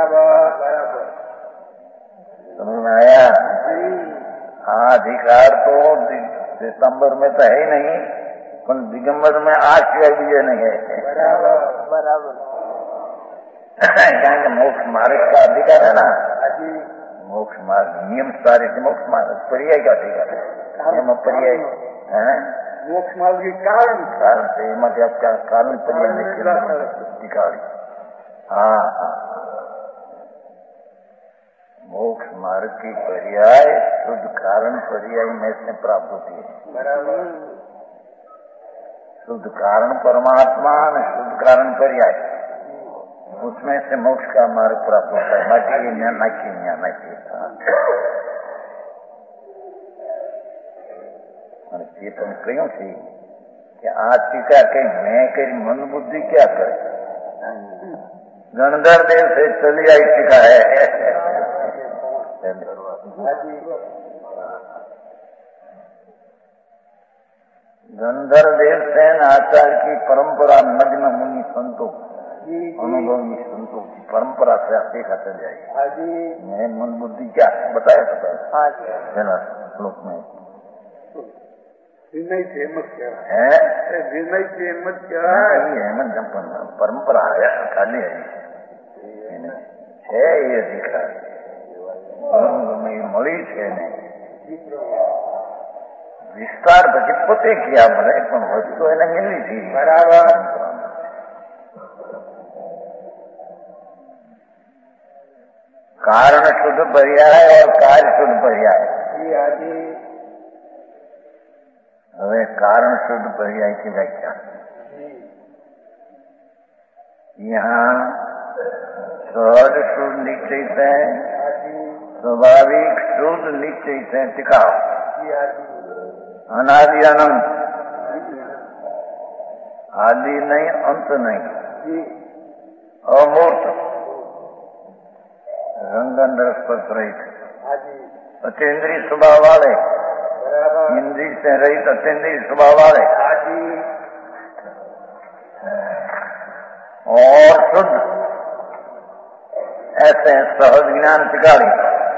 समझ में आया? हाँ, अधिकार तो दिसंबर में तो है ही नहीं, पर दिगंबर में आज सिवाय भी नहीं है। बराबर કારણ કે મોક્ષ માર્ગ का अधिकार है ना, मोक्ष मार्ग नियम सारे से मोक्ष मार्ग पर्याय का अधिकार है। पर्याय है मोक्ष मार्ग के कारण कारण से मध्य आपका कारण पर्याय अधिकारी। हाँ हाँ, मोक्ष मार्ग की पर्याय शुद्ध कारण पर्याय में से प्राप्त होती है। शुद्ध कारण परमात्मा और शुद्ध कारण पर्याय उसमें से मोक्ष का मार्ग प्राप्त होता है। बाकी नाची नाची ये तुम क्यों थी कि आज टीका के मैं करी मन बुद्धि क्या करे गणधर देव से चली आई टीका है। गंधर देव सेन आचार्य की परंपरा नग्न मुनि संतों अनुभवी संतों की परंपरा से देखा चल जाएगी। मैं मन बुद्धि क्या बताया बताया श्लोक में विनय से हिम्मत क्या है, विनय से हिम्मत क्या है, हिम्मत परंपरा है खाली है है ये अधिकार મળી છે ને વિસ્તાર પછી પોતે ક્યાં મળે પણ વસ્તુ એને મિલી હતી બરાબર। कारण शुद्ध पर्याय और कार्य शुद्ध पर्याय। હવે कारण शुद्ध पर्याय की व्याख्या यहाँ सहज शुद्ध निश्चित है स्वाभाविक शुद्ध निश्चय से टिकाओ, अनादि अनंत, आदि नहीं अंत नहीं, अमूर्त, रंगन रस पर रहित, अतीन्द्रिय स्वभाव वाले, इंद्रिय से रहित अतीन्द्रिय स्वभाव वाले और शुद्ध, ऐसे सहज ज्ञान त्रिकाली,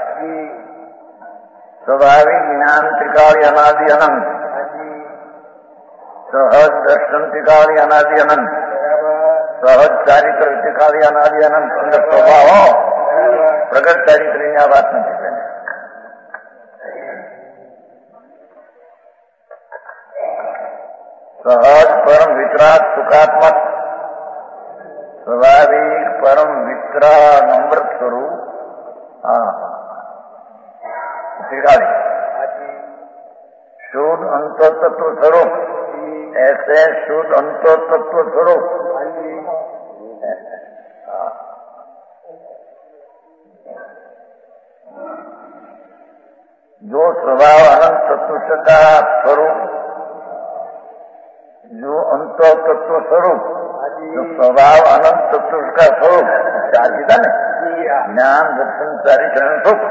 स्वाभाविक ज्ञान त्रिकाली अनादि अनंत, सहज दर्शन त्रिकाली अनादि अनंत, सहज चारित्र त्रिकाली अनादि अनंत, अंदर स्वभाव प्रगट चारित्र या बात नहीं है। सहज परम वितराग सुखात्मक, स्वाभाविक परम वितराग अमृत स्वरूप त्रिकाली, शुद्ध अंत तत्व स्वरूप, ऐसे शुद्ध अंत तत्व स्वरूप, जो स्वभाव अनंत तत्व का स्वरूप, जो अंत तत्व स्वरूप, जो स्वभाव अनंत तत्व का स्वरूप, चारिता ने ज्ञान दर्शन चारित्र सुख,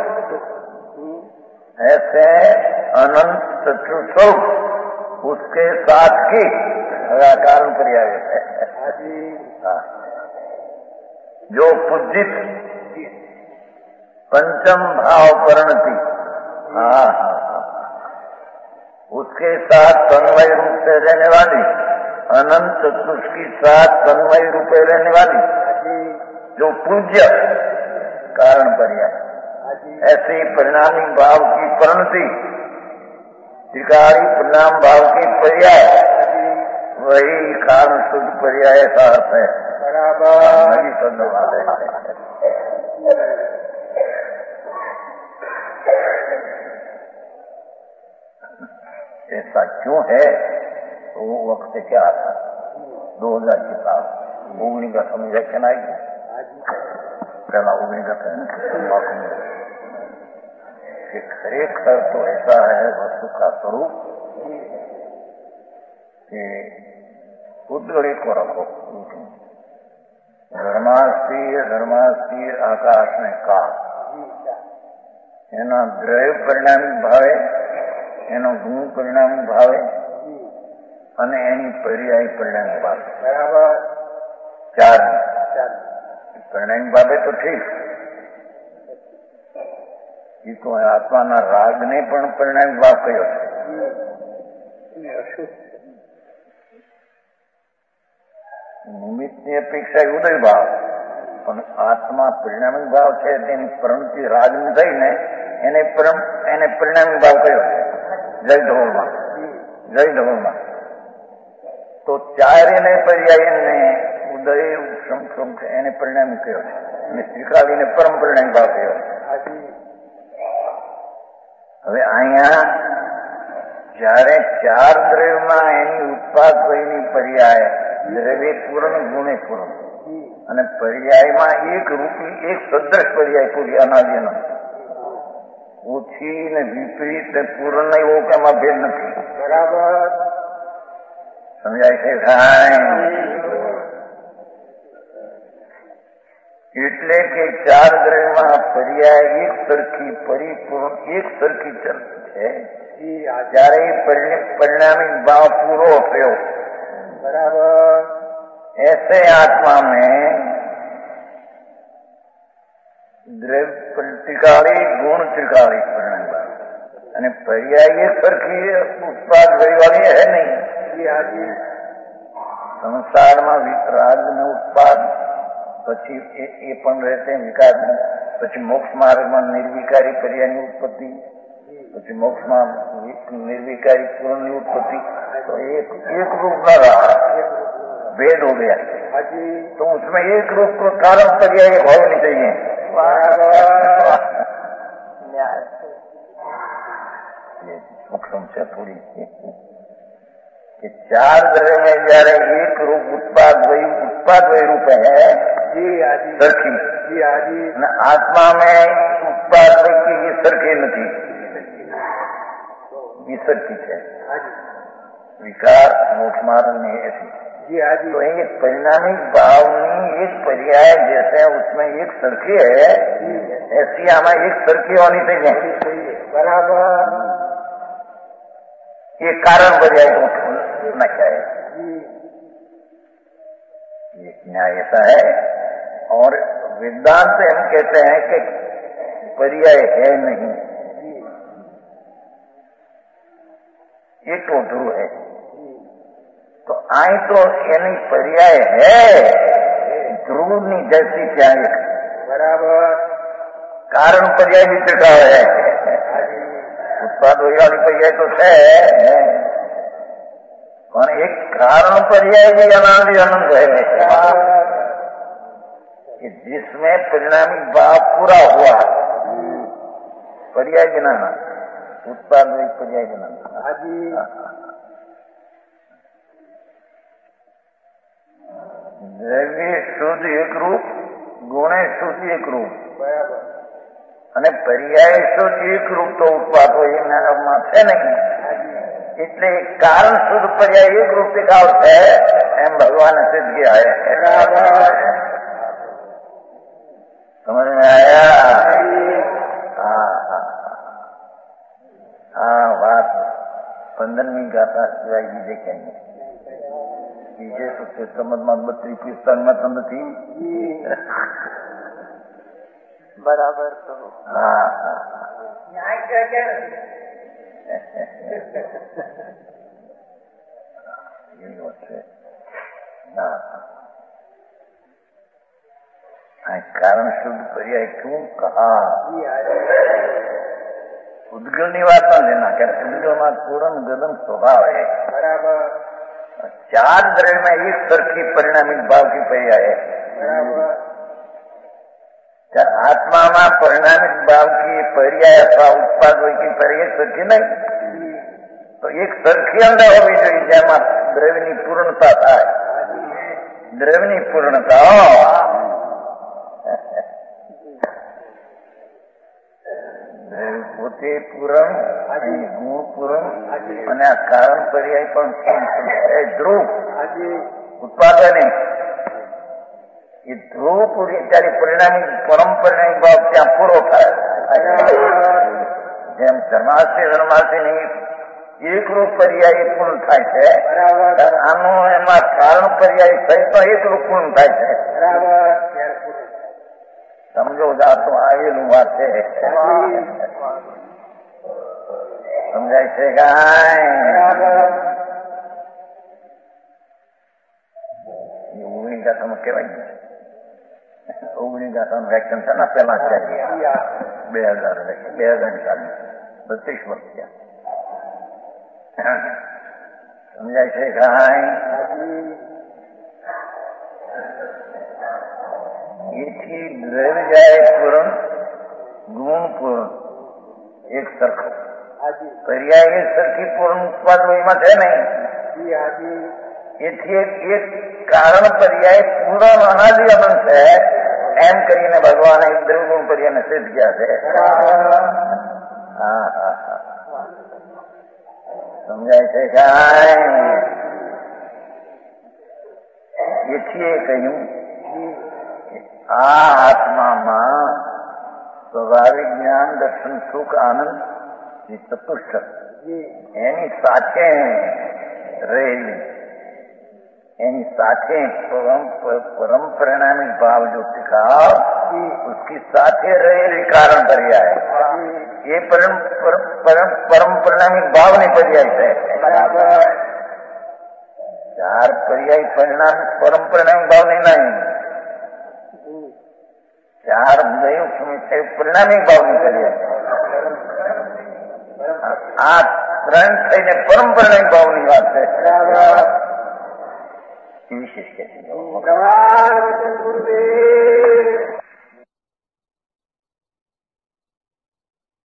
ऐसे अनंत तत्व स्वरूप उसके साथ की कारण पर्याय है। जो पूजित पंचम भाव परिणति, हाँ उसके साथ तन्मय रूप से रहने वाली, अनंत तत्व की साथ तन्मय रूप से रहने वाली, जो पूज्य कारण पर्याय, ऐसे परिणामी भाव की परिणति, त्रिकाली परिणाम भाव की पर्याय, वही कारण शुद्ध पर्याय का अर्थ है। बराबर ऐसा क्यों है? तो वो वक्त क्या था, दो हजार के साथ उगनी का समझा क्या नहीं, पहला उगनी का खरेखर तो ऐसा है वस्तु का स्वरूप कि उद्गड़ी को रखो, धर्मास्थिर धर्मास्थिर आकाश में का एना દ્રવ્ય પરિણામી ભાવે, એનો ગુણ પરિણામી ભાવે અને એની પર્યાય પરિણામી ભાવે, બરાબર ચાર પરિણામી ભાવે તો ઠીક, એ તો આત્માના રાગને પણ પરિણામી ભાવ કયો છે, નિમિત્તની અપેક્ષા ઉદય ભાવ, પણ આત્મા પરિણામી ભાવ છે તેની પ્રવૃત્તિ રાજની થઈને એને એને પરિણામી ભાવ કયો છે, જય ધોળમાં, જય ધોળમાં. તો ચારેને પર્યાયને ઉદય ઉપશમ એને પરિણામી કયો છે અને ત્રિકાલીને પરમ પરિણામી ભાવ કયો છે. હવે અહીંયા જયારે ચાર દ્રવ્યમાં એની ઉત્પાદ વયની પર્યાય, દ્રવ્ય પૂર્ણ ગુણે પૂર્ણ અને પર્યાયમાં એક રૂપી એક સદ્રશ પર્યાય પૂરી અનાદિ અનંત, ઓછી ને વિપરીત ને પૂર્ણ એવો કામાં ભેદ નથી. બરાબર સમજાય છે ભાઈ? એટલે કે ચાર દ્રવ્યમાં પર્યાય એક સરખી પરિપૂર્ણ એક સરખી છે, જયારે પરિણામી ભાવ પૂરો થયો, बराबर ऐसे आत्मा में द्रव्य त्रिकाली गुण त्रिकाली परिणाम અને પર્યાય સરખી ઉત્પાદ વહીવાળી હે નહીં. સંસારમાં વિતરાગ ને ઉત્પાદ, પછી એ પણ રહેશે વિકાર, પછી મોક્ષ માર્ગમાં નિર્વિકારી પર્યાયની ઉત્પત્તિ, પછી મોક્ષમાં निर्विकारी पूर्ण उत्पत्ति, तो एक एक रूप न रहा, भेद हो गया. तो उसमें एक रूप को कारण पर्याय होनी चाहिए. ये सूक्ष्म से थोड़ी कि चार द्रव्य में जયારે एक रूप उत्पाद वही उत्पाद उत्पादवय रूप है जी आजी सरखी जी आजी आत्मा में उत्पादवय की ये सरखी नहीं ये सरखी है विकार मोक्ष मार्ग में ऐसी जी आजी तो एक परिणामी भावनी एक पर्याय जैसे उसमें एक सरखी है ऐसी हमें एक सरखी होनी चाहिए बराबर ये कारण पर्याय होना चाहिए ये न्याय ऐसा है। और वेदांत से हम कहते हैं कि पर्याय है नहीं ये तो ध्रुव है तो आई तो यानी पर्याय है ध्रुव नहीं जैसी क्या बराबर कारण पर्याय भी टिका है उत्पाद वाली पर्याय तो है और एक कारण पर्याय भी अनादि अनंत है कि जिसमें परिणामी भाव पूरा हुआ पर्याय बिना उत्पाद में पर्याय बिना द्रव्य शुद्ध एक रूप गुण शुद्ध एक रूप અને પર્યાય શુદ્ધ એક રૂપ તો ઉત્પાદો એના છે નહીં એટલે કારણ શુદ્ધ પર્યાય એક રૂપ टिकाव है एम भगवान सिद्ध किया है समझ में आया हाँ हाँ हाँ बात पंद्रहवीं गाथा सिवाय भी देखेंगे पीछे तो समझ में बत्ती पुस्तक में तंद थी बराबर तो हाँ हाँ न्याय क्या क्या कारण शुद्ध पर्याय क्यों कहा उद्गल बात न लेना क्या उद्गल में पूर्ण गदन स्वभाव है बराबर चार द्रव्य में एक सरखी परिणामी भाव की पर्याय है बराबर आत्मा में परिणामित भाव की पर्याय अथवा उत्पाद की पर्याय सरखी नहीं तो एक सरखी अंदर होगी જોઈએ જેમાં દ્રવ્યની પૂર્ણતા થાય દ્રવ્યની પૂર્ણતા પોતે પૂરણ ગુણ પૂરણ અને આ કારણ પર્યાય પણ ધ્રુવ ઉત્પાદન ये ध्रुव पूरी त्यारी परिणामी परम परिणामी भाव क्या पूरो था જેમ ધર્માસ્થી ધર્માસ્થી ની એક રૂપ પર્યાય પૂર્ણ થાય છે આનો એમાં કારણ પર્યાય સહિત એક રૂપ પૂર્ણ થાય છે સમજો જાતો આવેલું વાત છે સમજાય છે કાંઈ ઓગણી ગાથામાં કહેવાય ઓગણી ગાથાનું વ્યાખ્યાન છે ને પેલા ચાલીએ બે હજાર બે હજાર ચાલીસ બત્રીસ વર્ષ થયા સમજાય છે કાંઈ એથી દ્રવ્ય જાય પૂરણ ગુણ પૂરણ એક સરખો પર્યાય એક સરખી પૂર્ણ ઉત્પાદ એમાં છે નહીં એથી એક કારણ પર્યાય પૂર્ણ અનાદિ અનંત છે એમ કરીને ભગવાને એક દ્રવ્યગુણ પર્યાયને સિદ્ધ કિયા છે હા હા હા સમજાય છે કાંઈ એથી એ કહ્યું આ આત્મામાં સ્વાભાવિક જ્ઞાન દર્શન સુખ આનંદ એ ચતુષ્ટ એની સાથે રહેલી एनी साथे परम परम परिणामी भाव जो टिकाव उसकी साथे रहेली कारण पर्याय ये परम परम परम परम परिणामी भाव नहीं पर्याय है चार पर्याय परिणाम परम परिणामी भाव नहीं नहीं चार दयो परिणामी भाव नहीं पर्याय आ ત્રણ થઈને પરમ પરિણામી ભાવની વાત છે વિશેષ કે